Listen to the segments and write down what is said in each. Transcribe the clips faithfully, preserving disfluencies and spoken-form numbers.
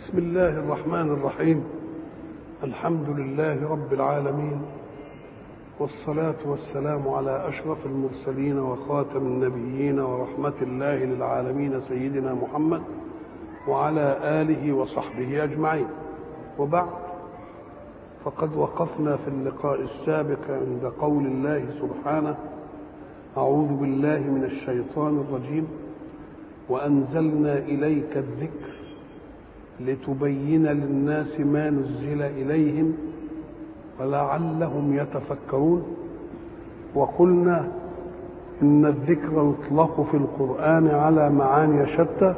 بسم الله الرحمن الرحيم. الحمد لله رب العالمين، والصلاة والسلام على أشرف المرسلين وخاتم النبيين ورحمة الله للعالمين سيدنا محمد وعلى آله وصحبه أجمعين. وبعد، فقد وقفنا في اللقاء السابق عند قول الله سبحانه: أعوذ بالله من الشيطان الرجيم: وأنزلنا إليك الذكر لتبين للناس ما نزل إليهم ولعلهم يتفكرون. وقلنا إن الذكر يطلق في القرآن على معاني شتى،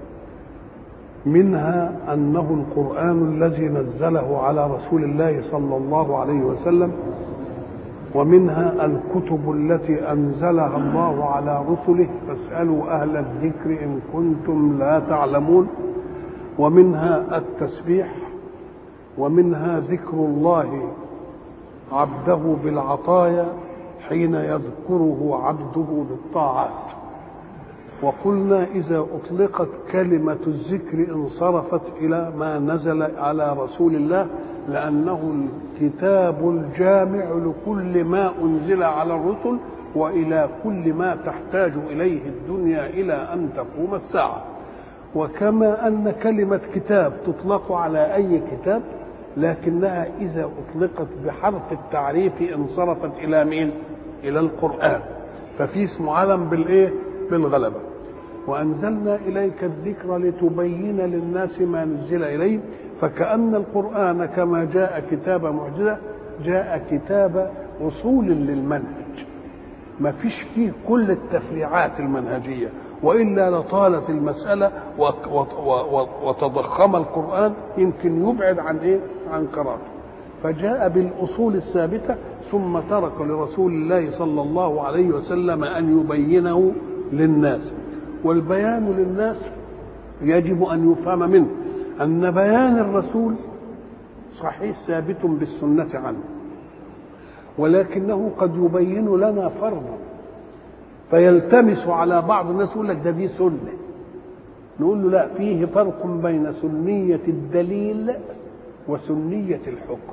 منها أنه القرآن الذي نزله على رسول الله صلى الله عليه وسلم، ومنها الكتب التي أنزلها الله على رسله فاسألوا أهل الذكر إن كنتم لا تعلمون، ومنها التسبيح، ومنها ذكر الله عبده بالعطايا حين يذكره عبده بالطاعات. وقلنا إذا أطلقت كلمة الذكر انصرفت إلى ما نزل على رسول الله، لأنه الكتاب الجامع لكل ما أنزل على الرسل وإلى كل ما تحتاج إليه الدنيا إلى أن تقوم الساعة. وكما أن كلمة كتاب تطلق على أي كتاب، لكنها إذا أطلقت بحرف التعريف انصرفت إلى مين؟ إلى القرآن، ففي اسم علم بالإيه؟ بالغلبة. وأنزلنا إليك الذكر لتبين للناس ما نزل إليهم، فكأن القرآن كما جاء كتاب معجزة جاء كتاب أصول للمنهج، ما فيش فيه كل التفريعات المنهجية، وإلا لطالت المسألة وتضخم القرآن، يمكن يبعد عن إيه؟ عن قراءته. فجاء بالأصول الثابتة، ثم ترك لرسول الله صلى الله عليه وسلم أن يبينه للناس. والبيان للناس يجب أن يفهم منه أن بيان الرسول صحيح ثابت بالسنة عنه، ولكنه قد يبين لنا فرضا فيلتمس على بعض الناس، يقول لك ده دي سنة، نقول له لا، فيه فرق بين سنية الدليل وسنية الحكم.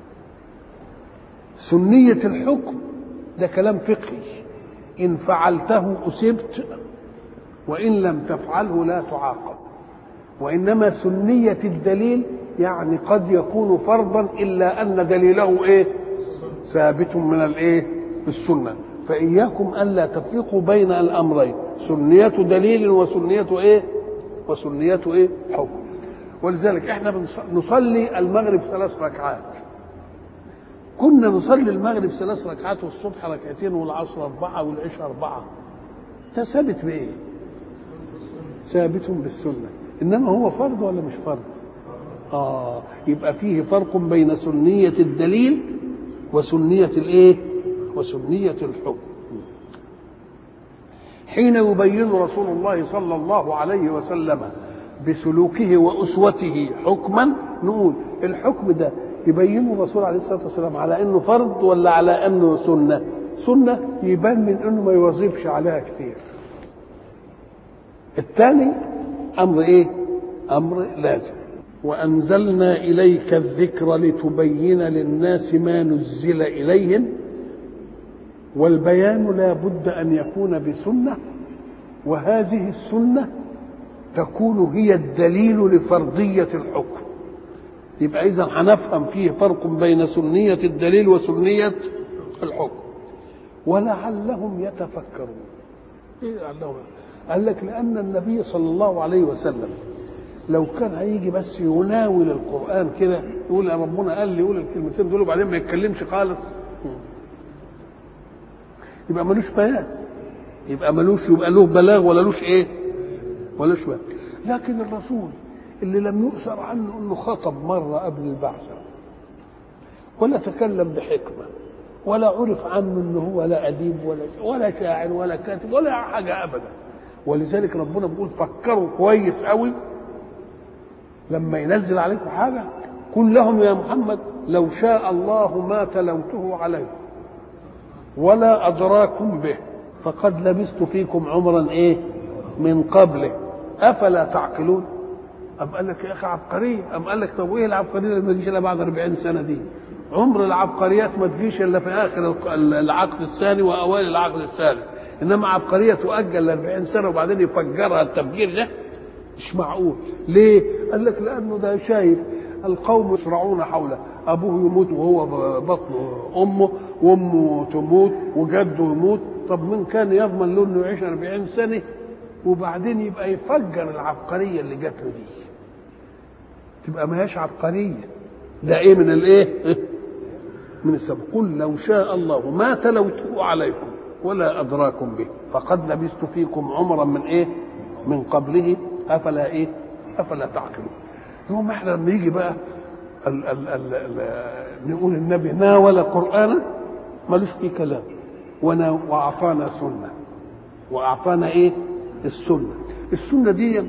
سنية الحكم ده كلام فقهي، إن فعلته أصبت وإن لم تفعله لا تعاقب. وإنما سنية الدليل يعني قد يكون فرضا إلا أن دليله إيه؟ ثابت من الإيه؟ السنة. فإياكم ألا تفرقوا بين الأمرين، سنية دليل وسنية إيه؟ وسنية إيه؟ حكم. ولذلك إحنا نصلي المغرب ثلاث ركعات، كنا نصلي المغرب ثلاث ركعات والصبح ركعتين والعصر أربعة والعشاء أربعة. ده ثابت بإيه؟ ثابت بالسنة. إنما هو فرض ولا مش فرض؟ آه يبقى فيه فرق بين سنية الدليل وسنية الإيه؟ وسنية الحكم. حين يبين رسول الله صلى الله عليه وسلم بسلوكه وأسوته حكما، نقول الحكم ده يبين الرسول عليه الصلاة والسلام على أنه فرض ولا على أنه سنة؟ سنة يبان من أنه ما يواظبش عليها كثير. الثاني أمر إيه؟ أمر لازم. وأنزلنا إليك الذكر لتبين للناس ما نزل إليهم، والبيان لا بد أن يكون بسنة، وهذه السنة تكون هي الدليل لفرضية الحكم. يبقى إذن هنفهم فيه فرق بين سنية الدليل وسنية الحكم. ولعلهم يتفكرون. إيه لعلهم؟ قال لك لأن النبي صلى الله عليه وسلم لو كان هيجي بس يناول القرآن كده، يقول يا ربنا قال لي يقول الكلمتين دول وبعدين ما يتكلمش خالص، يبقى ملوش بيان، يبقى ملوش، يبقى له بلاغ ولا لوش ايه؟ ولا شويه. لكن الرسول اللي لم يؤثر عنه انه خطب مره قبل البعثه، ولا تكلم بحكمه، ولا عرف عنه انه هو لا اديب ولا ولا شاعر ولا كاتب ولا حاجه ابدا. ولذلك ربنا بيقول فكروا كويس قوي لما ينزل عليكم حاجه، قل لهم يا محمد لو شاء الله ما تلوته عليكم ولا أدراكم به فقد لبثت فيكم عمرا إيه؟ من قبله أفلا تعقلون. أم قال لك يا اخي عبقريه. أم قال لك طب وايه العبقريه اللي ما تجيش الا بعد أربعين سنه دي؟ عمر العبقريات ما تجيش الا في اخر العقد الثاني واوائل العقد الثالث، انما عبقريه تؤجل ل أربعين سنه وبعدين يفجرها التفجير ده مش معقول. ليه؟ قال لك لانه ده شايف القوم يصرعون حوله، ابوه يموت وهو بطن امه، وامه تموت وجده يموت، طب من كان يضمن له انه يعيش أربعين سنه وبعدين يبقى يفجر العبقريه اللي جات له دي؟ تبقى ما هياش عبقريه، ده ايه من الايه؟ من السبب. قل لو شاء الله ما تلوته عليكم ولا ادراكم به فقد لبثت فيكم عمرا من ايه؟ من قبله افلا ايه؟ افلا تعقلون. يوم احنا لما يجي بقى ال ال ال ال نقول النبي ناول قرانا ملوش فيه كلام، واعطانا سنه، واعطانا ايه؟ السنه. السنه دي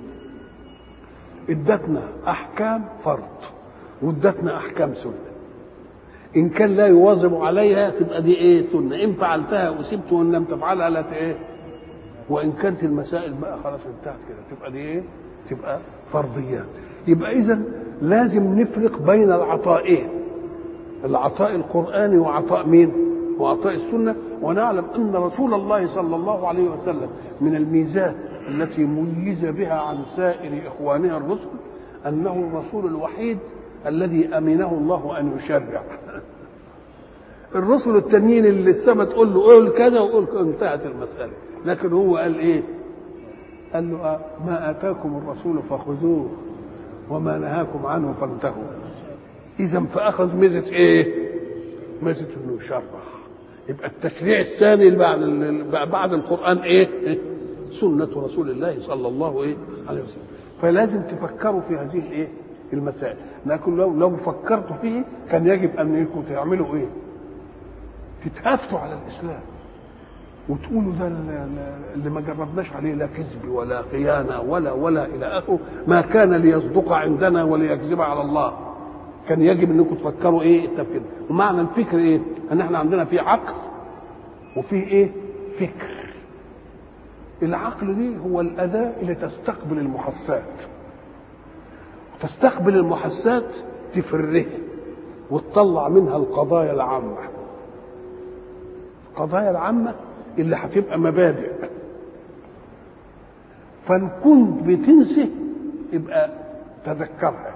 ادتنا احكام فرض وادتنا احكام سنه، ان كان لا يواظب عليها تبقى دي ايه؟ سنه، ان فعلتها اصبت وان لم تفعلها لا ايه؟ وان كانت المسائل بقى خلاص انتهت كده تبقى دي ايه؟ تبقى فرضيات. يبقى اذا لازم نفرق بين العطائين، العطاء القرآني وعطاء مين؟ وعطاء السنة. ونعلم أن رسول الله صلى الله عليه وسلم من الميزات التي ميز بها عن سائر إخوانه الرسل أنه الرسول الوحيد الذي أمنه الله أن يشرع. الرسل التانيين اللي السماء تقول له قول كذا وقول كذا انتهت المسألة، لكن هو قال إيه؟ قال له ما آتاكم الرسول فخذوه وما نهاكم عنه فانتهوا. إذا فأخذ ميزة إيه؟ ميزة إنه يشرع. يبقى التشريع الثاني بعد بعد القرآن إيه؟ سنة رسول الله صلى الله إيه؟ عليه وسلم. فلازم تفكروا في هذه الإيه؟ المسائل. لكن لو لو فكرتوا فيه كان يجب أن يكونوا تعملوا إيه؟ تتهافتوا على الإسلام وتقولوا ده اللي ما جربناش عليه لا كذب ولا خيانة ولا ولا إلى آخره، ما كان ليصدق عندنا وليكذب على الله. كان يجب انكم تفكروا ايه التفكير. ومعنى الفكر ايه؟ ان احنا عندنا في عقل وفي ايه؟ فكر. العقل دي هو الاداة اللي تستقبل المحسات، تستقبل المحسات تفرها وتطلع منها القضايا العامة، القضايا العامة اللي هتبقى مبادئ. فان كنت بتنسى يبقى تذكرها،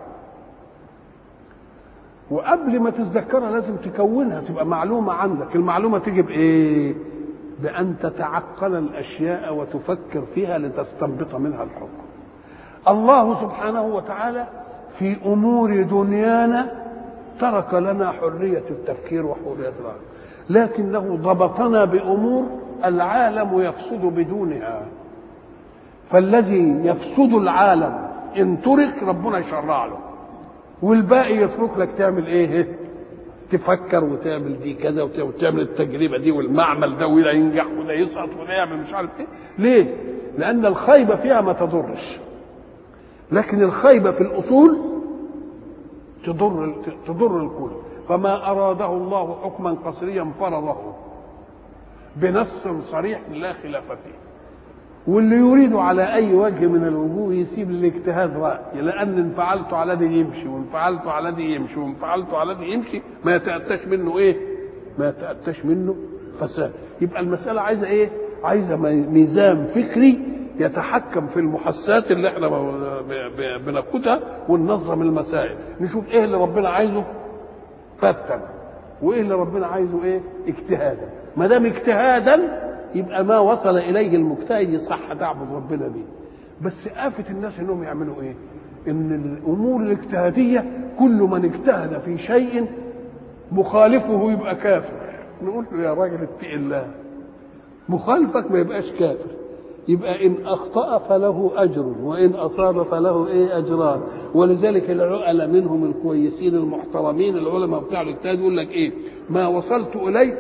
وقبل ما تتذكرها لازم تكونها تبقى معلومة عندك. المعلومة تيجي بإيه؟ بأن تتعقل الأشياء وتفكر فيها لتستنبط منها الحكم. الله سبحانه وتعالى في أمور دنيانا ترك لنا حرية التفكير وحرية العقل، لكنه ضبطنا بأمور العالم يفسد بدونها. فالذي يفسد العالم إن ترك ربنا يشرع له، والباقي يترك لك تعمل ايه؟ تفكر وتعمل دي كذا وتعمل التجربه دي والمعمل ده وده ينجح وده يسقط وده يعمل مش عارف ايه. ليه؟ لان الخيبه فيها ما تضرش، لكن الخيبه في الاصول تضر تضر الكل. فما اراده الله حكما قصريا فرضه بنص صريح لا خلاف فيه، واللي يريد على اي وجه من الوجوه يسيب الاجتهاد راي، لان ان فعلت على دي يمشي وان فعلت على دي يمشي وان فعلت على دي يمشي، ما يتاتش منه ايه؟ ما يتاتش منه فساد. يبقى المساله عايزه ايه؟ عايزه ميزان فكري يتحكم في المحسات اللي احنا بناخدها وننظم المسائل، نشوف ايه اللي ربنا عايزه فتا وايه اللي ربنا عايزه ايه؟ اجتهادا. ما دام اجتهادا يبقى ما وصل اليه المجتهد يصح تعبد ربنا بيه. بس آفة الناس انهم يعملوا ايه؟ ان الامور الاجتهاديه كل من اجتهد في شيء مخالفه يبقى كافر. نقول له يا راجل اتق الله، مخالفك ما يبقاش كافر. يبقى ان اخطأ فله اجر وان اصاب فله ايه؟ اجران. ولذلك العقلاء منهم الكويسين المحترمين العلماء بتاع الاجتهاد يقول لك ايه؟ ما وصلت اليه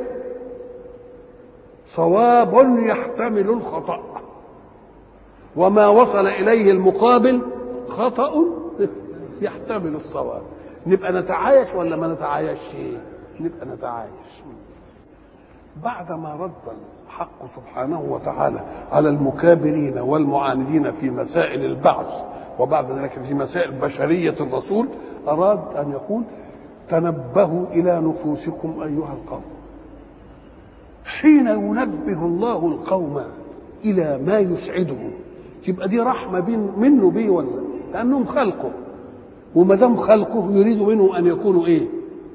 صواب يحتمل الخطأ، وما وصل إليه المقابل خطأ يحتمل الصواب. نبقى نتعايش ولا ما نتعايش؟ نبقى نتعايش. بعدما رد الحق سبحانه وتعالى على المكابرين والمعاندين في مسائل البعث وبعد ذلك في مسائل بشرية الرسول أراد أن يقول تنبهوا إلى نفوسكم أيها القوم. حين ينبه الله القوم إلى ما يسعدهم تبقى دي رحمة بين منه بيه ولا؟ لأنهم خلقه، وما دام خلقه يريد منهم أن يكونوا إيه؟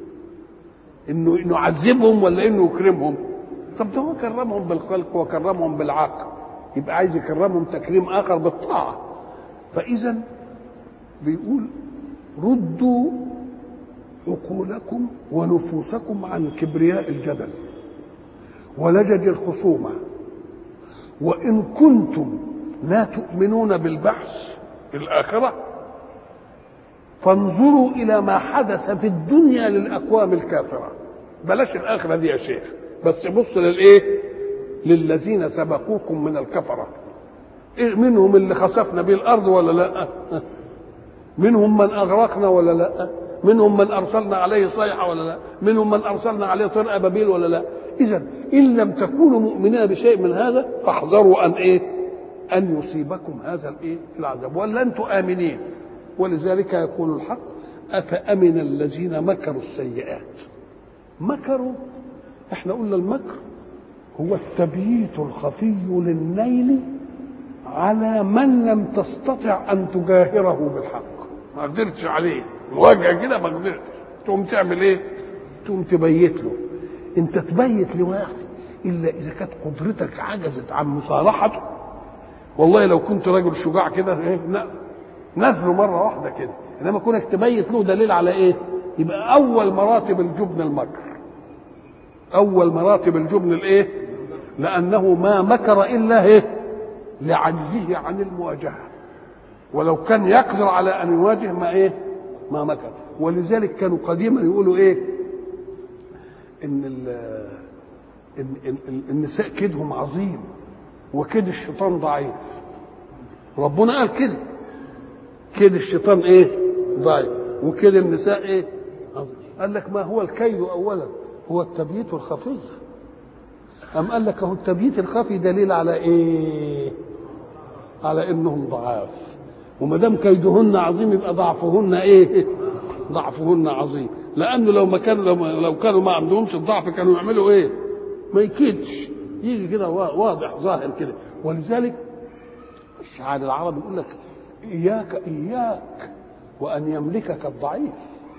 إنه إنه يعذبهم ولا إنه يكرمهم؟ طب ده هو كرمهم بالخلق وكرمهم بالعقل، يبقى عايز يكرمهم تكريم آخر بالطاعة. فإذا بيقول ردوا عقولكم ونفوسكم عن كبرياء الجدل ولجج الخصومة، وإن كنتم لا تؤمنون بالبعث في الآخرة فانظروا إلى ما حدث في الدنيا للأقوام الكافرة. بلاش الآخرة دي يا شيخ، بس بص للإيه؟ للذين سبقوكم من الكفرة. إيه منهم اللي خسفنا به الأرض ولا لا؟ منهم من أغرقنا ولا لا؟ منهم من أرسلنا عليه صيحة ولا لا؟ منهم من أرسلنا عليه طير أبابيل ولا لا؟ إذن إن لم تكونوا مؤمنين بشيء من هذا فاحذروا أن إيه؟ أن يصيبكم هذا الإيه؟ العذاب، ولا أنتم آمنين. ولذلك يقول الحق أفأمن الذين مكروا السيئات. مكروا، احنا قلنا المكر هو التبييت الخفي للنيل على من لم تستطع أن تجاهره بالحق، ما قدرتش عليه مواجهة كده، ما قدرتش، تقوم تعمل ايه؟ تقوم تبيت له. انت تبيت لواحد الا اذا كانت قدرتك عجزت عن مصالحته. والله لو كنت راجل شجاع كده ايه نزله مره واحده كده، انما كونك تبيت له دليل على ايه؟ يبقى اول مراتب الجبن المكر. اول مراتب الجبن الايه؟ لانه ما مكر الا ايه؟ لعجزه عن المواجهه، ولو كان يقدر على ان يواجه ما ايه؟ ما مكر. ولذلك كانوا قديما يقولوا ايه؟ ان ال النساء كيدهم عظيم وكيد الشيطان ضعيف. ربنا قال كده، كيد الشيطان ايه؟ ضعيف، وكيد النساء ايه؟ عظيم. قال لك ما هو الكيد اولا؟ هو التبييت الخفي. أم قال لك هو التبييت الخفي دليل على ايه؟ على انهم ضعاف، وما دام كيدهن عظيم يبقى ضعفهن ايه؟ ضعفهن عظيم. لانه لو ما كانوا لو, لو كانوا ما عندهمش الضعف كانوا يعملوا ايه؟ ما يكيدش، يجي كده واضح ظاهر كده. ولذلك الشعار العربي يقول لك اياك اياك وان يملكك الضعيف،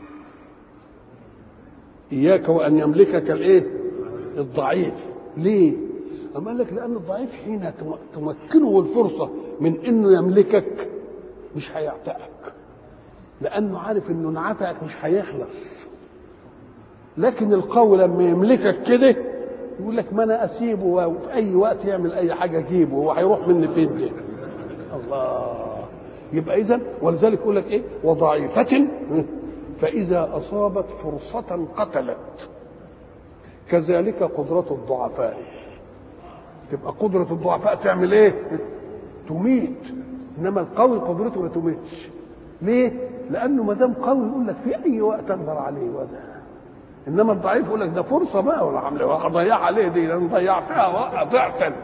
اياك وان يملكك الايه؟ الضعيف. ليه؟ أما قال لك لأن الضعيف حين تمكنه الفرصة من إنه يملكك مش هيعتقك، لأنه عارف إنه انعتقك مش هيخلص. لكن القوي لما يملكك كده يقول لك ما أنا أسيبه وفي أي وقت يعمل أي حاجة أجيبه، هو هيروح مني فين ده؟ الله. يبقى إذن ولذلك يقول لك إيه؟ وضعيفة فإذا أصابت فرصة قتلت. كذلك قدرة الضعفاء، تبقى قدرة الضعفاء تعمل ايه؟ تميت. انما القوي قدرته ما تميتش. ليه؟ لانه ما دام قوي يقول لك في اي وقت اقدر عليه وده. انما الضعيف يقول لك ده فرصه بقى ولا عامله اضيع عليه دي، انا ضيعتها ضعتا.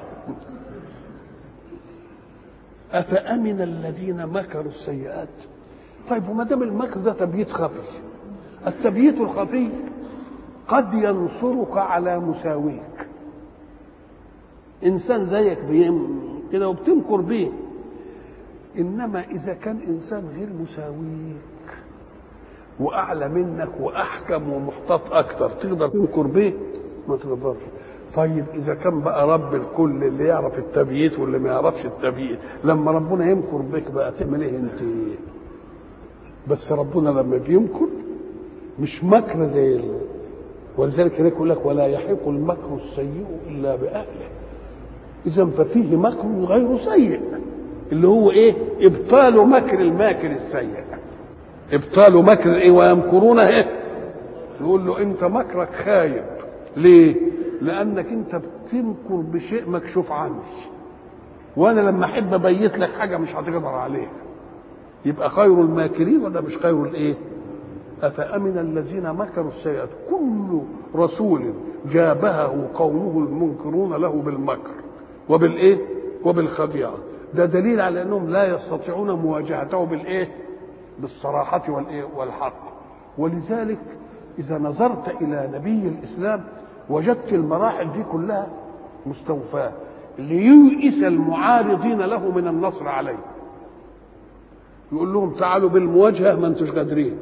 افامن الذين مكروا السيئات. طيب وما دام المكر ده تبييت خفي، التبييت الخفي قد ينصرك على مساويك. انسان زيك كده وبتمكر بيه، انما اذا كان انسان غير مساويك واعلى منك واحكم ومحتاط اكتر تقدر تمكر بيه؟ ما تقدرش. طيب اذا كان بقى رب الكل اللي يعرف التبييت واللي ما يعرفش التبييت، لما ربنا يمكر بك بقى تعمل ايه انت؟ بس ربنا لما بيمكر مش مكر زي ال... ولذلك هناك يقول لك ولا يحيق المكر السيء الا باهله. اذا ففيه مكر غير سيء اللي هو ايه؟ ابطال مكر الماكر السيء. ابطال مكر ايه؟ ويمكرون ايه؟ يقول له انت مكرك خايب. ليه؟ لانك انت بتمكر بشيء مكشوف عني، وانا لما احب ابيت لك حاجه مش هتقدر عليها. يبقى خير الماكرين ولا مش خير الايه؟ أفأمن الذين مكروا السيئات. كل رسول جابهه قومه المنكرون له بالمكر وبالايه؟ وبالخديعة. ده دليل على انهم لا يستطيعون مواجهته بالايه؟ بالصراحه والايه؟ والحق. ولذلك اذا نظرت الى نبي الاسلام وجدت المراحل دي كلها مستوفاه لييئس المعارضين له من النصر عليه. يقول لهم تعالوا بالمواجهه ما انتوش قادرين،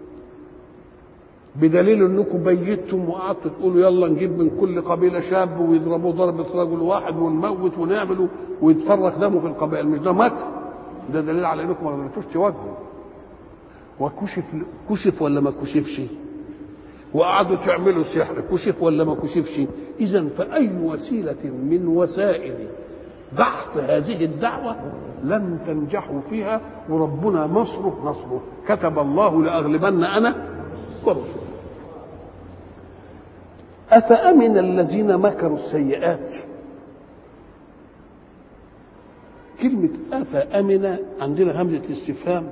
بدليل انكم بيتم وقعدتوا تقولوا يلا نجيب من كل قبيله شاب ويضربوا ضربه رجل واحد ونموت ونعمل ويتفرق دمه في القبائل. مش ده مكر؟ ده دليل على انكم ما قدرتوش تواجهوا. وكشف كشف ولا ما كشفش؟ وقعدوا تعملوا سحر، كشف ولا ما كشفش؟ اذا فاي وسيله من وسائل دحض هذه الدعوه لن تنجحوا فيها، وربنا نصره نصره. كتب الله لاغلبن انا ورسله. افامن الذين مكروا السيئات. كلمه افامن عندنا همزه الاستفهام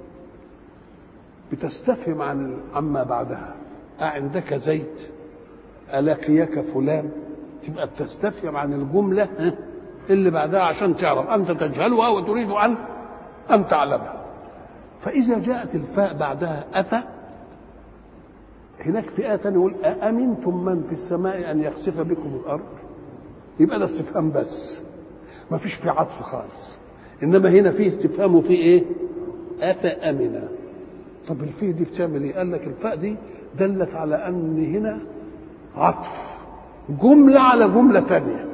بتستفهم عن عما بعدها. أعندك زيت؟ ألقيك فلان؟ تبقى بتستفهم عن الجملة اللي بعدها عشان تعرف أنت تجهلها وتريد أن أن تعلمها. فإذا جاءت الفاء بعدها أفا، هناك فئة ثانية يقول أأمنتم من في السماء أن يخسف بكم الأرض؟ يبقى ده استفهام بس، ما فيش في عطف خالص. إنما هنا فيه استفهام وفيه إيه؟ أفأمنا. طب الفاء دي بتعمل ايه؟ قال لك الفاء دي دلت على ان هنا عطف جمله على جمله ثانيه.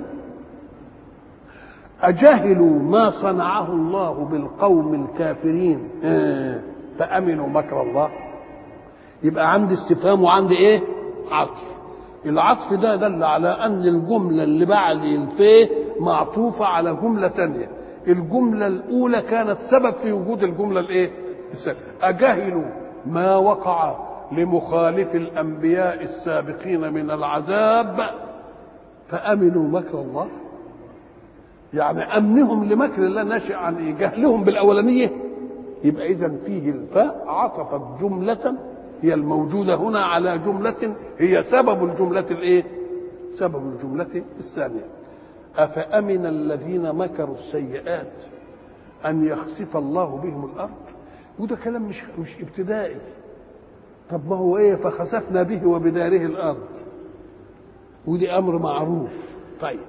اجهلوا ما صنعه الله بالقوم الكافرين فامنوا مكر الله؟ يبقى عندي استفهام وعندي ايه؟ عطف. العطف ده دل على ان الجمله اللي بعد الفاء معطوفه على جمله ثانيه. الجمله الاولى كانت سبب في وجود الجمله الايه؟ أجهلوا ما وقع لمخالف الأنبياء السابقين من العذاب فأمنوا مكر الله. يعني أمنهم لمكر الله ناشئ عن إيه؟ جهلهم بالأولانية. يبقى إذن فيه الفاء عطفت جملة هي الموجودة هنا على جملة هي سبب الجملة الإيه؟ سبب الجملة الثانية. أفأمن الذين مكروا السيئات أن يخسف الله بهم الأرض. وده كلام مش مش ابتدائي. طب ما هو ايه؟ فخسفنا به وبداره الارض، ودي امر معروف. طيب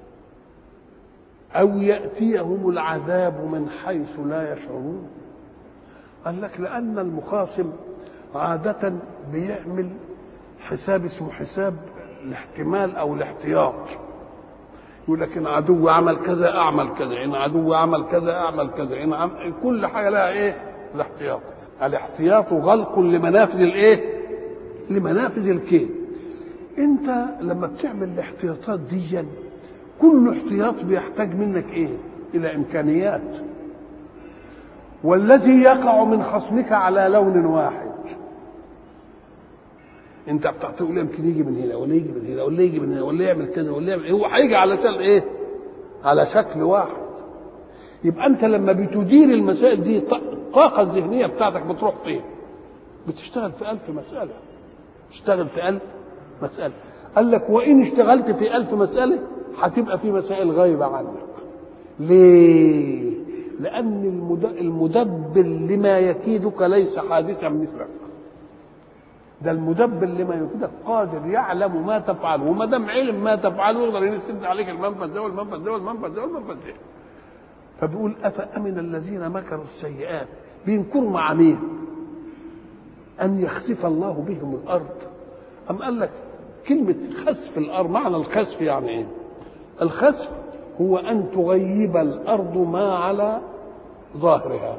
او ياتيهم العذاب من حيث لا يشعرون. قال لك لان المخاصم عاده بيعمل حساب اسمه حساب الاحتمال او الاحتياط. يقول لك ان عدو عمل كذا اعمل كذا، ان عدو عمل كذا اعمل كذا، ان عمل كل حاجه لها ايه؟ الاحتياط. الاحتياط غلق لمنافذ الايه؟ لمنافذ الكيد. انت لما بتعمل الاحتياطات دي كل احتياط بيحتاج منك ايه؟ الى امكانيات. والذي يقع من خصمك على لون واحد انت بتقول يمكن يجي من هنا ولا يجي من هنا ولا يجي من هنا ولا يعمل كذا ولا يعمل، هو هيجي على شكل ايه؟ على شكل واحد. يبقى انت لما بتدير المسائل دي الطاقه الذهنيه بتاعتك بتروح فين؟ بتشتغل في ألف مساله. تشتغل في ألف مساله. قال لك وان اشتغلت في ألف مساله هتبقى في مسائل غايبه عنك. ليه؟ لان المدبر لما يكيدك ليس حادثا مثلك. ده المدبر لما يكيدك قادر يعلم ما تفعله، وما دام علم ما تفعله يقدر يسد عليك المنفذ ده والمنفذ ده والمنفذ ده والمنفذ ده. فبيقول أفأمن الذين مكروا السيئات، بينكروا مع مين؟ أن يخسف الله بهم الأرض. أم قال لك كلمة خسف الأرض، معنى الخسف يعني إيه؟ الخسف هو أن تغيب الأرض ما على ظاهرها.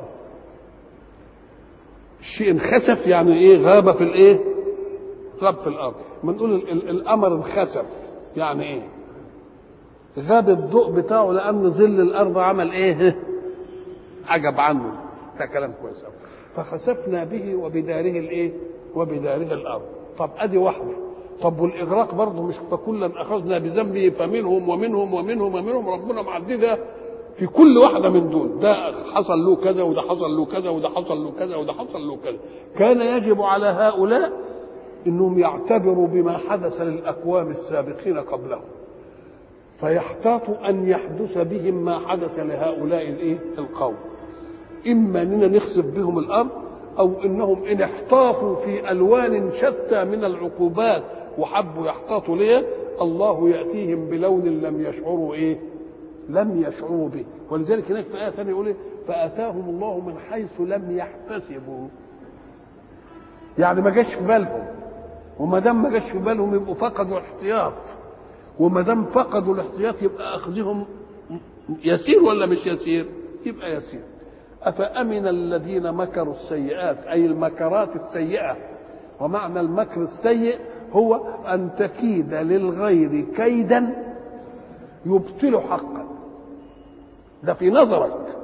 الشيء انخسف يعني إيه؟ غاب في الإيه؟ غاب في الأرض. بنقول القمر انخسف يعني إيه؟ غاب الضوء بتاعه لأن ظل الأرض عمل إيه؟ عجب عنه. ده كلام كويس أوي. فخسفنا به وبداره الإيه؟ وبداره الأرض. طب أدي واحدة. طب والإغراق برضه مش فكلا أخذنا بذنبه فمنهم ومنهم ومنهم ومنهم. ربنا معددها في كل واحدة من دول. ده حصل له كذا وده حصل له كذا وده حصل له كذا وده حصل له كذا. كان يجب على هؤلاء إنهم يعتبروا بما حدث للأقوام السابقين قبلهم. فيحتاط أن يحدث بهم ما حدث لهؤلاء الإيه؟ القوم، إما أننا نخسف بهم الأرض، أو إنهم إن احتاطوا في ألوان شتى من العقوبات وحبوا يحتاطوا ليه، الله يأتيهم بلون لم يشعروا إيه؟ لم يشعروا به. ولذلك هناك في آية ثانية يقول إيه؟ فأتاهم الله من حيث لم يحتسبوا، يعني ما جاش في بالهم، وما دام ما جاش في بالهم يبقوا فقدوا الاحتياط، وما دام فقدوا الاحتياط يبقى أخذهم يسير ولا مش يسير؟ يبقى يسير. أفأمن الذين مكروا السيئات، أي المكرات السيئة. ومعنى المكر السيء هو أن تكيد للغير كيدا يبطل حقا، ده في نظرك.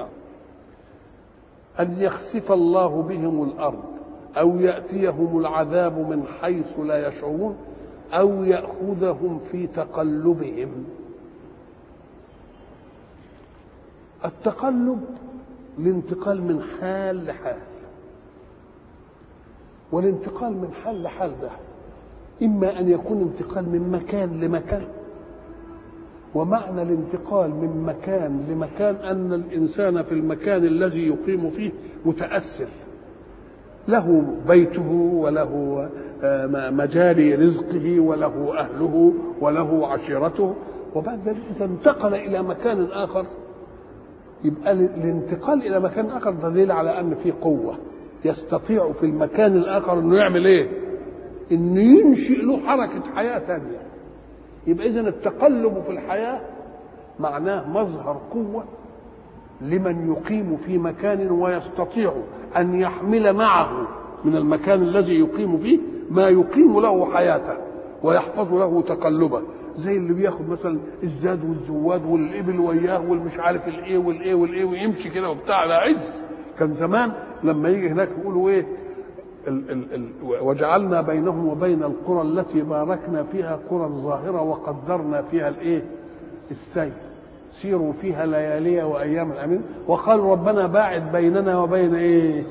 أن يخسف الله بهم الأرض، أو يأتيهم العذاب من حيث لا يشعرون، أو يأخذهم في تقلبهم. التقلب الانتقال من حال لحال، والانتقال من حال لحال ده إما أن يكون انتقال من مكان لمكان، ومعنى الانتقال من مكان لمكان أن الإنسان في المكان الذي يقيم فيه متأثر، له بيته وله مجال رزقه وله أهله وله عشيرته، وبعد ذلك إذا انتقل إلى مكان آخر يبقى الانتقال إلى مكان آخر دليل على أن في قوة يستطيع في المكان الآخر أنه يعمل إيه؟ أنه ينشئ له حركة حياة ثانية. يبقى إذن التقلب في الحياة معناه مظهر قوة لمن يقيم في مكان ويستطيع أن يحمل معه من المكان الذي يقيم فيه ما يقيم له حياته ويحفظ له تقلبه، زي اللي بياخد مثلا الزاد والزواد والإبل وياه والمش عارف الإيه والإيه والإيه ويمشي كده وبتاع على عز. كان زمان لما يجي هناك يقولوا إيه؟ ال ال ال وجعلنا بينهم وبين القرى التي باركنا فيها قرى ظاهرة وقدرنا فيها الإيه؟ السير، سيروا فيها ليالي وأيام الأمين، وقالوا ربنا باعد بيننا وبين إيه؟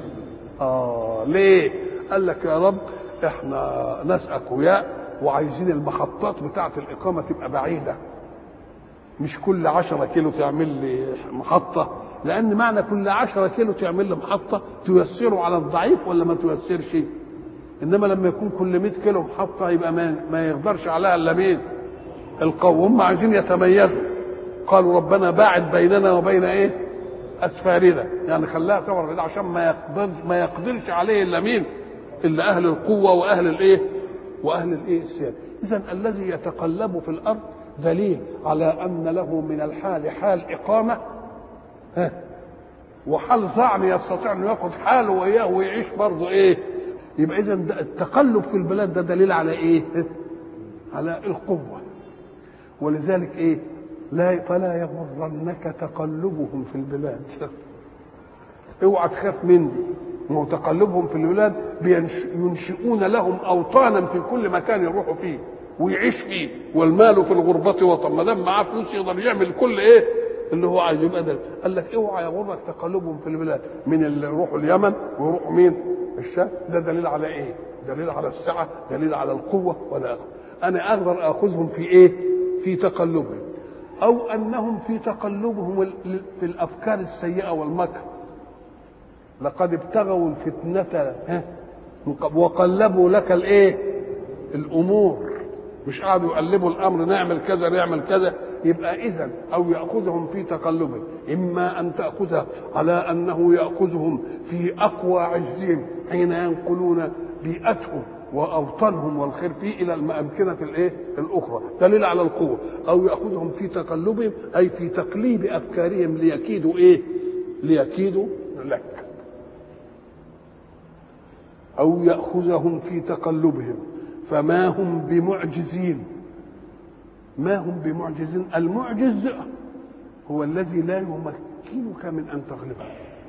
آه ليه؟ قال لك يا رب إحنا ناس أقوياء وعايزين المحطات بتاعة الإقامة تبقى بعيدة، مش كل عشرة كيلو تعمل لي محطة، لأن معنى كل عشرة كيلو تعمل لي محطة تيسره على الضعيف ولا ما تيسرش؟ إنما لما يكون كل مئة كيلو محطة يبقى ما, ما يقدرش عليها إلا مين؟ القوم. هم عايزين يتميزوا، قالوا ربنا باعد بيننا وبين إيه؟ أسفارنا، يعني خلاها ثمر عشان ما يقدرش ما يقدرش عليه إلا مين؟ إلا أهل القوة وأهل الإيه؟ وأهل الإيه؟ السيادة. إذن الذي يتقلب في الأرض دليل على أن له من الحال حال إقامة، ها، وحال ظعن يستطيع أن يأخذ حاله وإياه ويعيش برضه إيه؟ يبقى إذن التقلب في البلاد ده دليل على إيه؟ على القوة. ولذلك إيه؟ لا فلا يغرنك تقلبهم في البلاد. اوعى تخاف مني، ما تقلبهم في البلاد ينشئون لهم اوطانا في كل مكان يروحوا فيه ويعيش فيه، والمال في الغربة وطن، ما دام معاه فلوس يقدر يعمل كل ايه اللي هو عايز. يبقى ده قال لك اوعى يغرك تقلبهم في البلاد، من اللي يروحوا اليمن ويروحوا مين؟ الشام. ده دليل على ايه؟ دليل على السعة، دليل على القوة. ولا انا اقدر اخذهم في ايه؟ في تقلبهم، او انهم في تقلبهم في الافكار السيئة والمكر. لقد ابتغوا الفتنة وقلبوا لك الايه؟ الامور، مش قعدوا يقلبوا الامر، نعمل كذا نعمل كذا. يبقى اذا او ياخذهم في تقلبهم، اما ان تاخذها على انه ياخذهم في اقوى عزهم حين ينقلون بيئتهم واوطانهم والخير فيه الى الامكنه الايه؟ الاخرى، دليل على القوه. او ياخذهم في تقلبهم اي في تقليب افكارهم ليكيدوا ايه؟ ليكيدوا لك. أو يأخذهم في تقلبهم فما هم بمعجزين. ما هم بمعجزين، المعجز هو الذي لا يمكنك من أن تغلبه.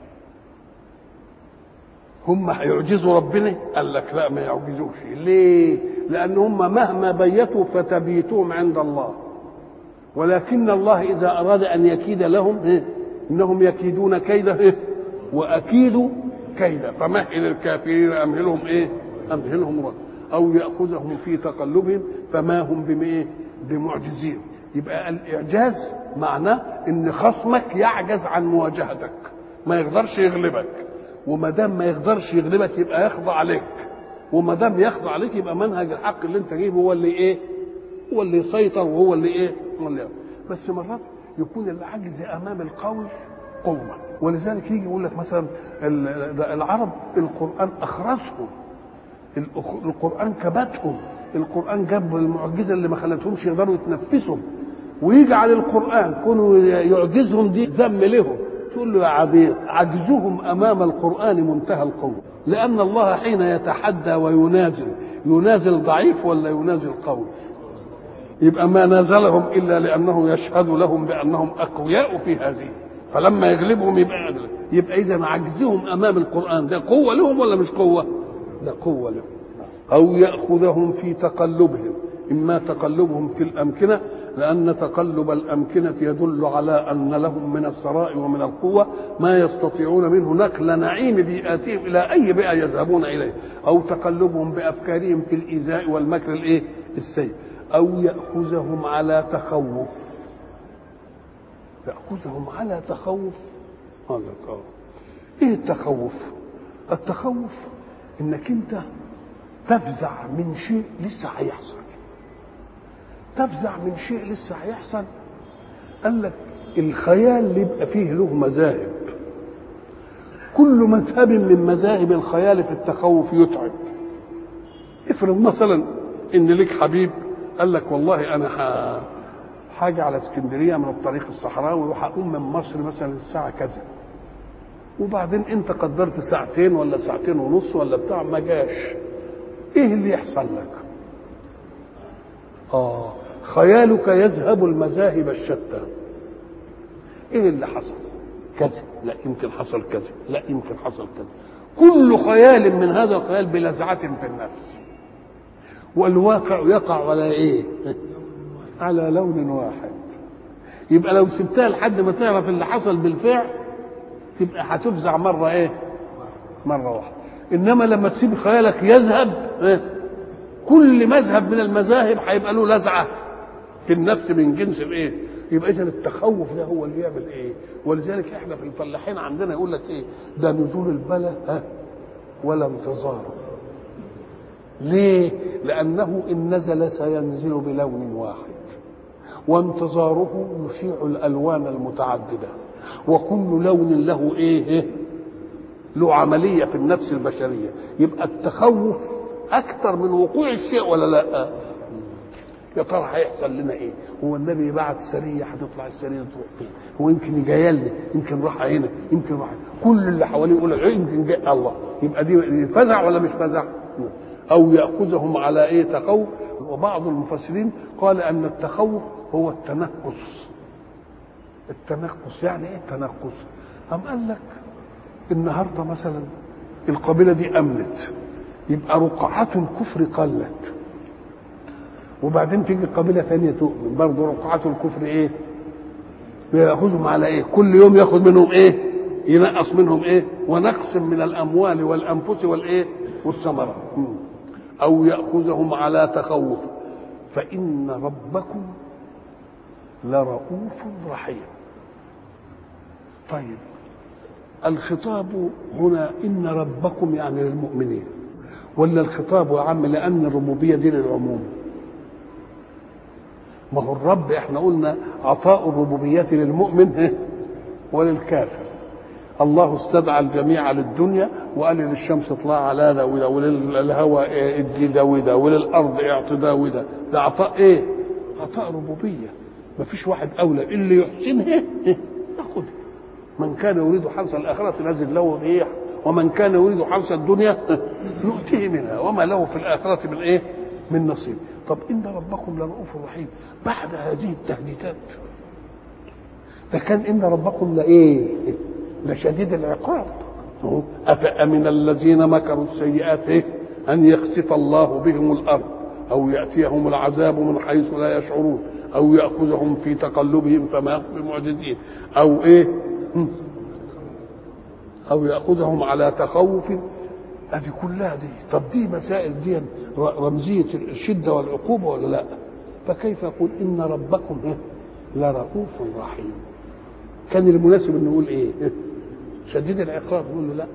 هم يعجزوا ربنا؟ قال لك لا، ما يعجزوش. ليه؟ لأن هم مهما بيتوا فتبيتهم عند الله، ولكن الله إذا أراد أن يكيد لهم إنهم يكيدون كيدا وأكيد كيدا، فمهل الكافرين أمهلهم إيه؟ أمهلهم رد. أو يأخذهم في تقلبهم فما هم بمعجزين يبقى الاعجاز معناه ان خصمك يعجز عن مواجهتك، ما يقدرش يغلبك، وما دام ما يقدرش يغلبك يبقى يخضع لك، وما دام يخضع عليك يبقى منهج الحق اللي انت جايبه هو اللي ايه؟ هو اللي يسيطر وهو اللي ايه؟ هو اللي يقدر. بس مرات يكون العجز امام القوي قوه، ولذلك يجي يقول لك مثلا العرب القران اخرسهم، القران كبتهم، القران جاب المعجزه اللي ما خلتهمش يقدروا يتنفسوا، ويجعل القران كونوا يعجزهم دي ذم لهم. تقول له يا عبيد عجزهم امام القران منتهى القوه، لان الله حين يتحدى وينازل ينازل ضعيف ولا ينازل قوي؟ يبقى ما نازلهم الا لانه يشهد لهم بانهم اقوياء في هذه، فلما يغلبهم يبقى أغلب. يبقى اذا عجزهم امام القران ده قوه لهم ولا مش قوه؟ ده قوه لهم. او ياخذهم في تقلبهم، اما تقلبهم في الامكنه، لان تقلب الامكنه يدل على ان لهم من الثراء ومن القوه ما يستطيعون منه نقل نعيم بيئاتهم الى اي بيئه يذهبون اليه، او تقلبهم بافكارهم في الايذاء والمكر الايه؟ السيء. او ياخذهم على تخوف، ياخذهم على تخوف. قال لك اه ايه التخوف؟ التخوف انك انت تفزع من شيء لسه هيحصل، تفزع من شيء لسه هيحصل. قال لك الخيال اللي يبقى فيه له مذاهب، كل مذهب من مذاهب الخيال في التخوف يتعب. افرض مثلا ان لك حبيب قال لك والله انا حاجه على اسكندريه من الطريق الصحراوي وهقوم من مصر مثلا الساعه كذا، وبعدين انت قدرت ساعتين ولا ساعتين ونص ولا بتاع ما جاش، ايه اللي يحصل لك؟ اه خيالك يذهب المذاهب الشتى. ايه اللي حصل؟ كذا، لا يمكن حصل كذا، لا يمكن حصل كذا. كل خيال من هذا الخيال بلذعة في النفس، والواقع يقع على ايه؟ على لون واحد. يبقى لو سبتها لحد ما تعرف اللي حصل بالفعل تبقى هتفزع مره ايه؟ مره واحده. انما لما تسيب خيالك يذهب إيه؟ كل مذهب من المذاهب هيبقى له لذعه في النفس من جنس الايه؟ يبقى اذا التخوف ده هو اللي يعمل ايه؟ ولذلك احنا في الفلاحين عندنا يقول لك ايه؟ ده نزول البلاء ها ولا انتظاره. ليه؟ لانه ان نزل سينزل بلون واحد، وانتظاره يشيع الالوان المتعدده، وكل لون له ايه؟ له عمليه في النفس البشريه. يبقى التخوف اكثر من وقوع الشيء ولا لا؟ يا ترى هيحصل لنا ايه؟ هو النبي بعت سريه، هتطلع السريه تروح فين؟ هو يمكن جايه لنا، يمكن راح هنا، يمكن راح، كل اللي حواليه يقول يمكن جاء الله. يبقى دي فزع ولا مش فزع؟ او ياخذهم على ايه؟ تخوف. وبعض المفسرين قال ان التخوف هو التنقص. التنقص يعني ايه التنقص؟ قام قال لك النهارده مثلا القبيله دي امنت، يبقى رقعات الكفر قلت، وبعدين تيجي قبيله ثانيه تؤمن برضه رقعات الكفر ايه؟ ياخذهم على ايه؟ كل يوم ياخذ منهم ايه؟ ينقص منهم ايه؟ ونقص من الاموال والانفس والايه؟ والثمرات. او ياخذهم على تخوف فان ربكم لرؤوف رحيم. طيب الخطاب هنا ان ربكم يعني للمؤمنين، ولا الخطاب عام لان الربوبيه دي للعموم؟ ما هو الرب احنا قلنا عطاء الربوبيه للمؤمن وللكافر. الله استدعى الجميع للدنيا وقال للشمس اطلع على ده وده، وللهواء ادي ده وده، وللارض اعطي ده وده. ده عطاء ايه؟ عطاء ربوبيه. ما فيش واحد اولى، اللي يحسنها ياخذها. من كان يريد حرث الاخره نزل له ريح، ومن كان يريد حرث الدنيا نؤتيه منها وما له في الاخره من ايه؟ من نصيب. طب ان ربكم لرؤوف رحيم بعد هذه التهديدات، ده كان ان ربكم لايه؟ لشديد العقاب. افامن الذين مكروا السيئات إيه؟ ان يخسف الله بهم الارض او ياتيهم العذاب من حيث لا يشعرون او ياخذهم في تقلبهم فما هم بمعجزين او ايه؟ او ياخذهم على تخوف. هذه كلها دي، طب دي مسائل دي رمزيه الشده والعقوبه ولا لا؟ فكيف يقول إن ربكم لرؤوف رحيم؟ كان المناسب أن نقول إيه؟ شديد العقاب. يقول له لا،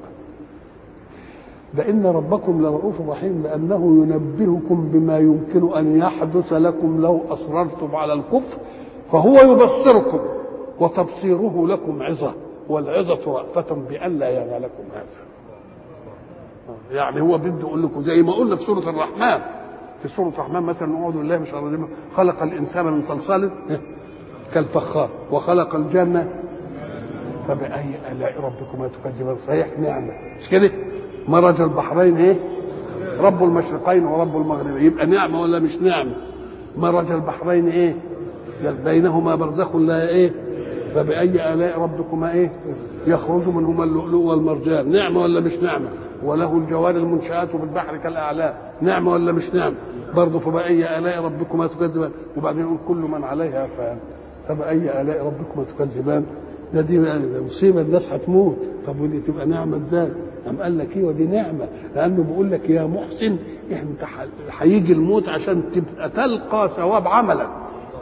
ده إن ربكم لرؤوف رحيم، لأنه ينبهكم بما يمكن أن يحدث لكم لو أصررتم على الكفر، فهو يبصركم وتبصيره لكم عظة، والعظة رأفة بأن لا ينالكم هذا. يعني هو بده يقول لكم زي ما قلنا في سورة الرحمن، في سورة الرحمن مثلا أعوذ بالله من الشيطان الرجيم، خلق الإنسان من صلصال كالفخار وخلق الجنة فبأي آلاء ربكما تكذبان. صحيح نعمة، مش كده؟ مرج البحرين ايه؟ رب المشرقين ورب المغربين، يبقى نعمة ولا مش نعمة؟ مرج البحرين ايه؟ بينهما برزخ لا ايه؟ فبأي آلاء ربكما ايه؟ يخرج منهما اللؤلؤ والمرجان، نعمة ولا مش نعمة؟ وله الجوار المنشآت بالبحر كالأعلام، نعمة ولا مش نعمة؟ برضه فبأي آلاء ربكما تكذبان. وبعدين يقول كل من عليها فان، فبأي آلاء ربكما تكذبان. ده دي مصيبة، الناس هتموت. طب ودي تبقى نعمة ازاي؟ قام قال لك ايه؟ ودي نعمة، لأنه بيقول لك يا محسن انت هيجي الموت عشان تبقى تلقى ثواب عملك.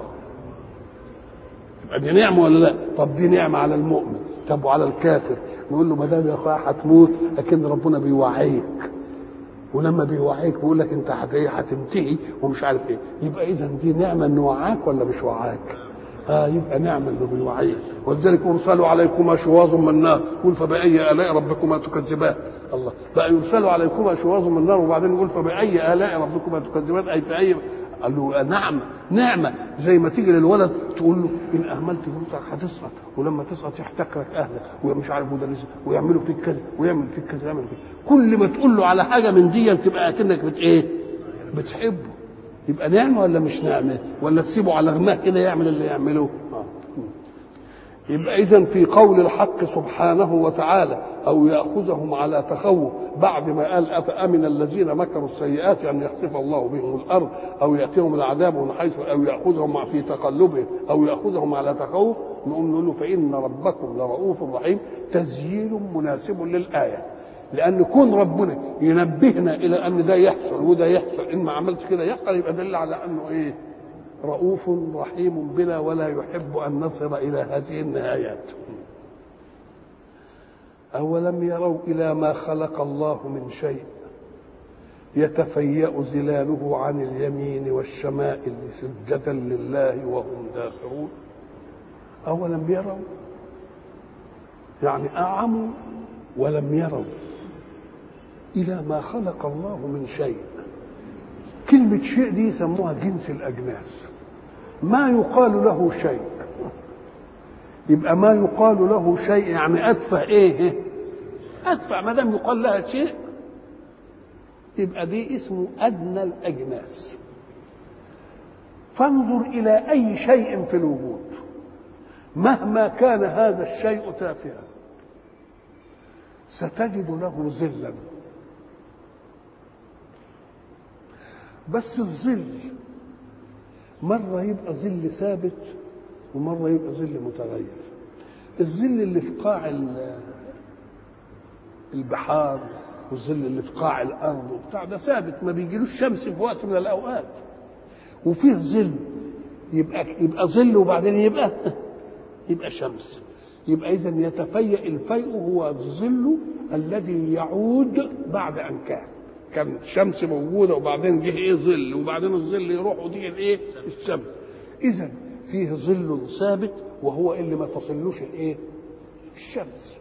تبقى دي نعمة ولا لا؟ طب دي نعمة على المؤمن، طب وعلى الكافر؟ نقول له ما دام يا اخويا هتموت اكن ربنا بيوعيك، ولما بيوعيك بيقول لك انت هتنتهي ومش عارف ايه. يبقى اذا دي نعمة انه وعاك ولا مش وعاك؟ اه يبقى نعمة انه بيوعيك. ولذلك ارسلوا عليكما شواظ من نار، قل فبأي آلاء ربكما تكذبان. الله بقى يرسلوا عليكما شواظ من نار وبعدين يقول فبأي آلاء ربكما تكذبان، اي في اي. قال له نعمة نعمة زي ما تيجي للولد تقول له ان اهملت دروسك هتسقط، ولما تسقط يحتكرك اهلك ومش عارف مدرسك ويعملوا فيك كذا ويعمل فيك كذا ويعمل فيك. كل ما تقول له على حاجة من دي تبقى اكنك بت ايه؟ بتحبه. يبقى نعمة ولا مش نعمة؟ ولا تسيبه على غماه كده يعمل اللي يعمله؟ آه. يبقى إذن في قول الحق سبحانه وتعالى أو يأخذهم على تخوف بعد ما قال أفأمن الذين مكروا السيئات أن يخسف الله بهم الأرض أو يأتيهم العذاب من حيث أو يأخذهم في تقلبهم أو يأخذهم على تخوف، نقوم نقول له فإن ربكم لرؤوف رحيم، تسجيل مناسب للآية. لأن كون ربنا ينبهنا إلى أن ده يحصل وده يحصل، إن ما عملتش كده يحصل، يبقى دل على أنه إيه؟ رؤوف رحيم بنا، ولا يحب أن نصل إلى هذه النهايات. أولم يروا إلى ما خلق الله من شيء يتفيأ ظلاله عن اليمين والشمائل سجدا لله وهم داخرون. أولم يروا يعني أعموا ولم يروا إلى ما خلق الله من شيء. كلمة شيء دي يسموها جنس الأجناس، ما يقال له شيء. يبقى ما يقال له شيء يعني أدفع إيه؟ أدفع. ما دام يقال لها شيء يبقى دي اسمه أدنى الأجناس. فانظر إلى أي شيء في الوجود مهما كان هذا الشيء تافها ستجد له ظلا، بس الظل مرة يبقى ظل ثابت ومرة يبقى ظل متغير. الظل اللي في قاع البحار والظل اللي في قاع الأرض وبتاع ده ثابت، ما بيجيلوش شمس في وقت من الأوقات. وفيه ظل يبقى يبقى ظل وبعدين يبقى يبقى شمس. يبقى إذا يتفيأ الفيء هو الظل الذي يعود بعد أن كان كانت الشمس موجوده وبعدين جه ايه؟ ظل، وبعدين الظل يروح وتيجي الايه؟ الشمس. اذا فيه ظل ثابت وهو اللي ما تصلوش الايه؟ الشمس.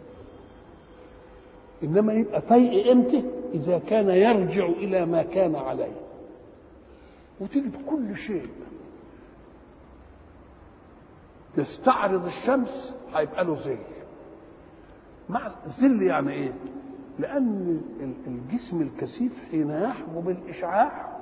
انما يبقى فيء امتى؟ اذا كان يرجع الى ما كان عليه. وتجد كل شيء يستعرض الشمس هيبقى له ظل. مع الظل يعني ايه؟ لأن الجسم الكثيف حين يحجب الإشعاع،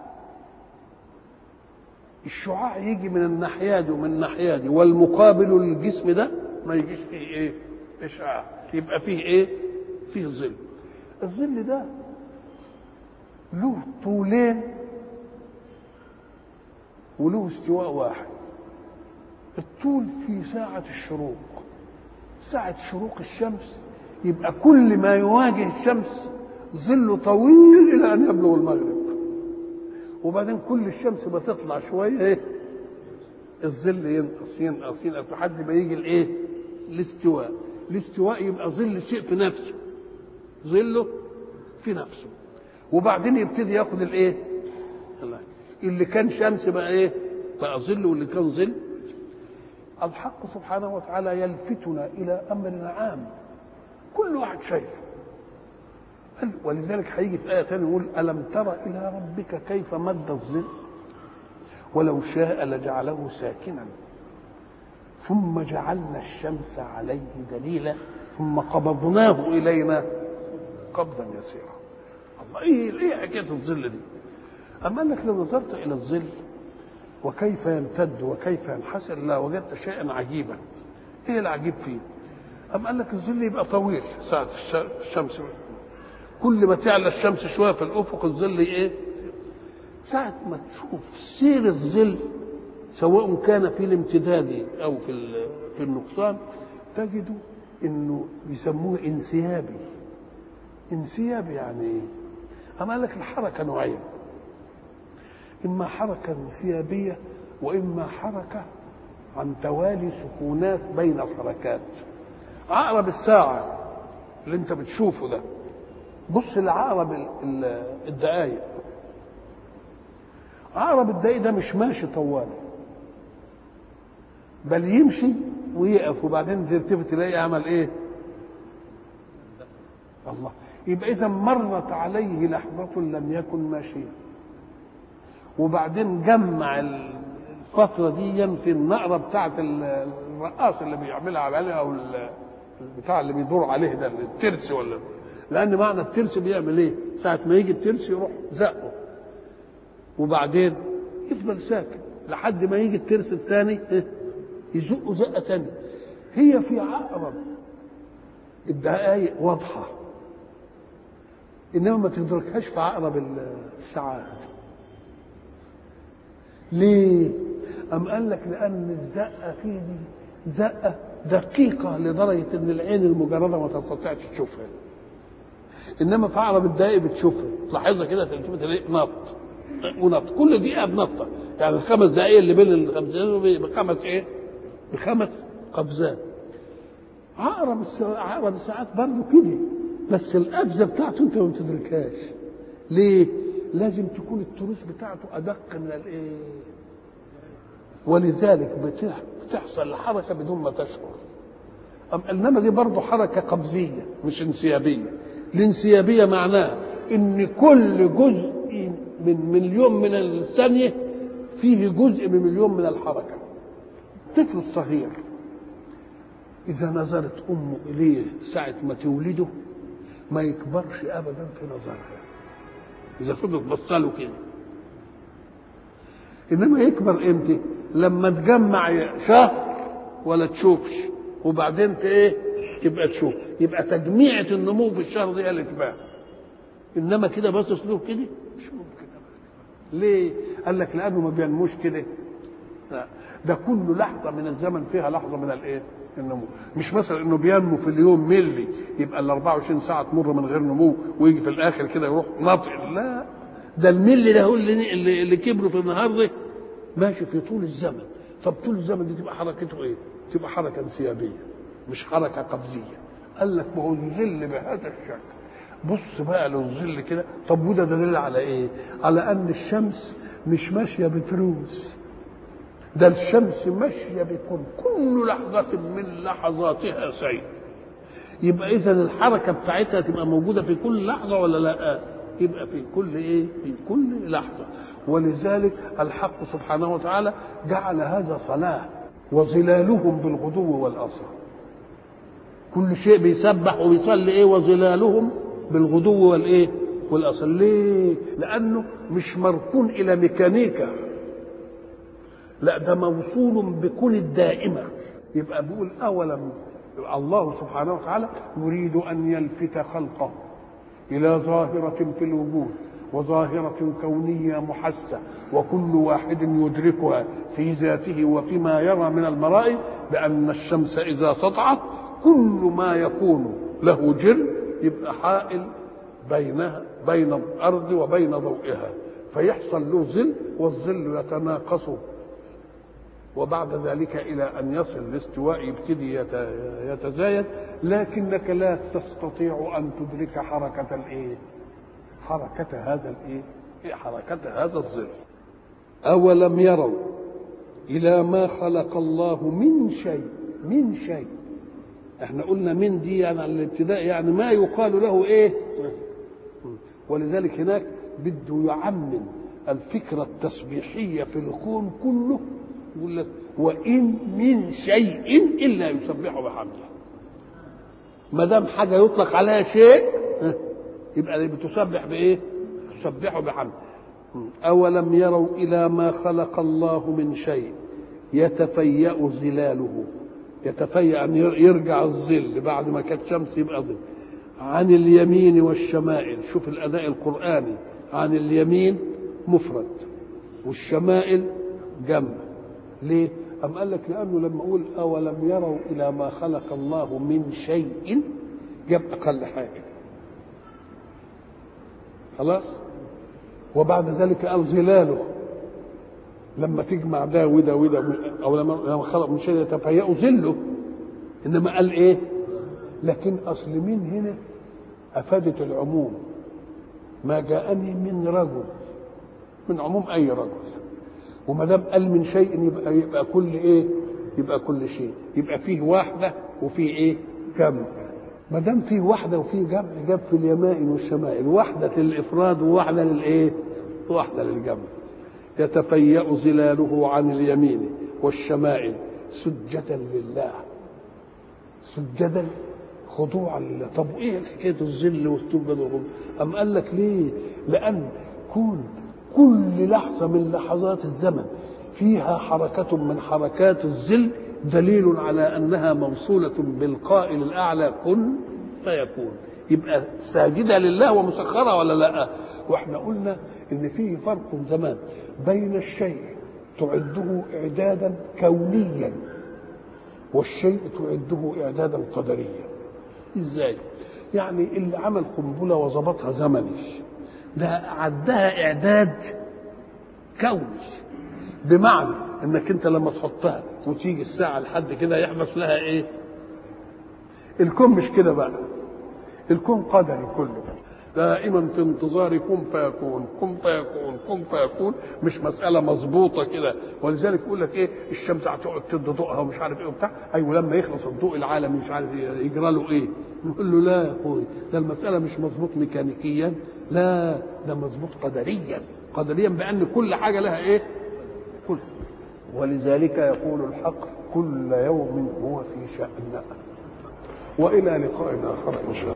الشعاع يجي من الناحية دي ومن الناحية دي، والمقابل للجسم ده ما يجيش فيه إيه؟ إشعاع. يبقى فيه إيه؟ فيه ظل. الظل ده له طولين وله استواء واحد. الطول في ساعة الشروق، ساعة شروق الشمس يبقى كل ما يواجه الشمس ظل طويل الى ان يبلغ المغرب، وبعدين كل الشمس بتطلع شويه ايه الظل ينقص ينقص ينقص لحد ما يجي الايه؟ الاستواء. الاستواء يبقى ظل الشيء في نفسه، ظله في نفسه، وبعدين يبتدي ياخد الايه؟ اللي كان شمس بقى ايه؟ بقى ظل، واللي كان ظل. الحق سبحانه وتعالى يلفتنا الى امر عام كل واحد شايفه، ولذلك هيجي في آية ثانية يقول ألم تر إلى ربك كيف مد الظل ولو شاء لجعله ساكنا ثم جعلنا الشمس عليه دليلا ثم قبضناه إلينا قبضا يسيرا. الله، إيه إيه حكاية الظل دي؟ أما أنك لو نظرت إلى الظل وكيف يمتد وكيف ينحسر لا وجدت شيئا عجيبا. إيه العجيب فيه؟ أم قال لك الظل يبقى طويل ساعة الشمس، كل ما تعلى الشمس شويه في الافق الظل ايه؟ ساعه ما تشوف سير الظل سواء كان في الامتداد او في في النقصان تجد انه بيسموه انسيابي. انسيابي يعني ايه؟ اما قال لك الحركه نوعين، اما حركه انسيابيه واما حركه عن توالي سكونات بين الحركات. عقرب الساعه اللي انت بتشوفه ده، بص لعقرب الدقايق. عقرب الدقايق ده مش ماشي طوال، بل يمشي ويقف وبعدين تلتفت تلاقي عمل ايه؟ الله. يبقى اذا مرت عليه لحظة لم يكن ماشيا، وبعدين جمع الفترة دي في النقرة بتاعة الرقاص اللي بيعملها عليه او البتاع اللي بيدور عليه ده الترس، ولا لأن معنى الترس بيعمل إيه؟ ساعة ما يجي الترس يروح زقه وبعدين يفضل ساكن لحد ما يجي الترس الثاني يزقه زقة ثانية. هي في عقرب الدقائق واضحة، إنما ما تدركهاش في عقرب الساعات. ليه؟ أم قال لك لأن الزقة فيه دي زقة دقيقة لدرجة إن العين المجردة ما تستطيعش تشوفها، انما في عقرب الدقائق بتشوفها، تلاحظها كده تلتفت تلاقي نط ونط كل دقيقه بنطه. يعني الخمس دقائق اللي بين الخمسين بخمس ايه؟ بخمس قفزات. عقرب عقرب الساعات برضه كده، بس القفزه بتاعته انت ما بتدركهاش. ليه؟ لازم تكون التروس بتاعته ادق من الايه؟ ولذلك بتحصل الحركه بدون ما تشعر. انما دي برضه حركه قفزيه مش انسيابيه. الانسيابيه معناها ان كل جزء من مليون من الثانيه فيه جزء من مليون من الحركه. الطفل الصغير اذا نظرت امه اليه ساعه ما تولده ما يكبرش ابدا في نظرها اذا فضلت بصاله كده، انما يكبر امتى؟ لما تجمع شهر ولا تشوفش وبعدين ايه؟ تبقى تشوف. يبقى تجميعة النمو في الشهر دي اللي تبان، انما كده باصص له كده مش ممكن. ليه؟ قال لك لانه ما بينموش كده، لا ده كل لحظه من الزمن فيها لحظه من الايه؟ النمو. مش مثلا انه بينمو في اليوم ملي يبقى ال أربعة وعشرين ساعه تمر من غير نمو ويجي في الاخر كده يروح ناطق، لا ده الملي ده هو اللي اللي, اللي كبره في النهار ده ماشي في طول الزمن. طب طول الزمن دي تبقى حركته ايه؟ تبقى حركه انسيابيه مش حركه قفزيه. قال لك ما هو الظل بهذا الشكل. بص بقى للظل كده. طب وده دليل على ايه؟ على ان الشمس مش ماشيه بتروس، ده الشمس ماشيه بكل كل لحظه من لحظاتها سير. يبقى اذا الحركه بتاعتها تبقى موجوده في كل لحظه ولا لا؟ يبقى في كل ايه؟ في كل لحظه. ولذلك الحق سبحانه وتعالى جعل هذا صلاه وظلالهم بالغدو والاصال. كل شيء بيسبح وبيصلي ايه؟ وظلالهم بالغدو والايه؟ والاصل. ليه؟ لانه مش مركون الى ميكانيكا، لا ده موصول بكون الدائمه. يبقى بيقول اولا الله سبحانه وتعالى يريد ان يلفت خلقه الى ظاهره في الوجود وظاهره كونيه محسه وكل واحد يدركها في ذاته وفيما يرى من المرائي، بان الشمس اذا سطعت كل ما يكون له جر يبقى حائل بينها بين الارض وبين ضوئها، فيحصل له ظل، والظل يتناقص وبعد ذلك إلى أن يصل الاستواء يبتدي يتزايد، لكنك لا تستطيع أن تدرك حركة الإيه؟ حركة هذا الإيه؟ حركة هذا الظل. أولم يروا إلى ما خلق الله من شيء، من شيء، احنا قلنا من دي يعني على الابتداء، يعني ما يقال له ايه. ولذلك هناك بده يعمم الفكرة التسبيحية في الكون كله، يقول لك وإن من شيء إلا يسبح بحمده. ما دام حاجة يطلق عليها شيء يبقى اللي بتسبح بإيه؟ تسبحه بحمده. أولم يروا إلى ما خلق الله من شيء يتفيأ ظلاله، يتفيأ أن يرجع الظل بعد ما كانت شمس يبقى ظل، عن اليمين والشمائل. شوف الأداء القرآني، عن اليمين مفرد والشمائل جمع. ليه؟ أم قال لك لأنه لما أقول أولم يروا إلى ما خلق الله من شيء جاب أقل حاجة، خلاص. وبعد ذلك قال ظلاله، لما تجمع ده وده وده، أو لما خلق من شيء يتفيأ ظله، إنما قال إيه؟ لكن أصل من هنا أفادت العموم، ما جاءني من رجل، من عموم أي رجل. وما دام قال من شيء يبقى يبقى كل إيه؟ يبقى كل شيء، يبقى فيه واحدة وفيه إيه؟ جمع. ما دام فيه واحدة وفيه جمع جاب في اليمائن والشمائل واحدة للإفراد وواحدة للإيه؟ واحدة للجمع. يتفيأ ظلاله عن اليمين والشمائل سجدا لله، سجدا خضوعا لله. طب ايه حكايه الظل والسجد والخضوع؟ أم قال لك ليه؟ لأن كون كل لحظة من لحظات الزمن فيها حركة من حركات الظل دليل على أنها موصولة بالقائل الأعلى كن فيكون. يبقى ساجدة لله ومسخرة ولا لا؟ واحنا قلنا إن فيه فرق زمان بين الشيء تعده إعدادا كونيا والشيء تعده إعدادا قدريا. إزاي؟ يعني اللي عمل قنبلة وظبطها زمني ده عدها إعداد كوني، بمعنى إنك أنت لما تحطها وتيجي الساعة لحد كده يحدث لها إيه؟ الكون مش كده بقى، الكون قدري كله، دائما في انتظار كن فيكون كن فيكون كن فيكون، مش مسألة مظبوطة كده. ولذلك يقول لك ايه؟ الشمس هتقعد تدي ضوءها ومش عارف ايه وبتاع، ايوه لما يخلص الضوء العالمي مش عارف يجرى له ايه، نقول له لا يا اخوي ده المسألة مش مظبوط ميكانيكيا، لا ده مظبوط قدريا، قدريا بأن كل حاجة لها ايه؟ كل. ولذلك يقول الحق كل يوم هو في شأن. وإلى لقاء آخر إن شاء الله.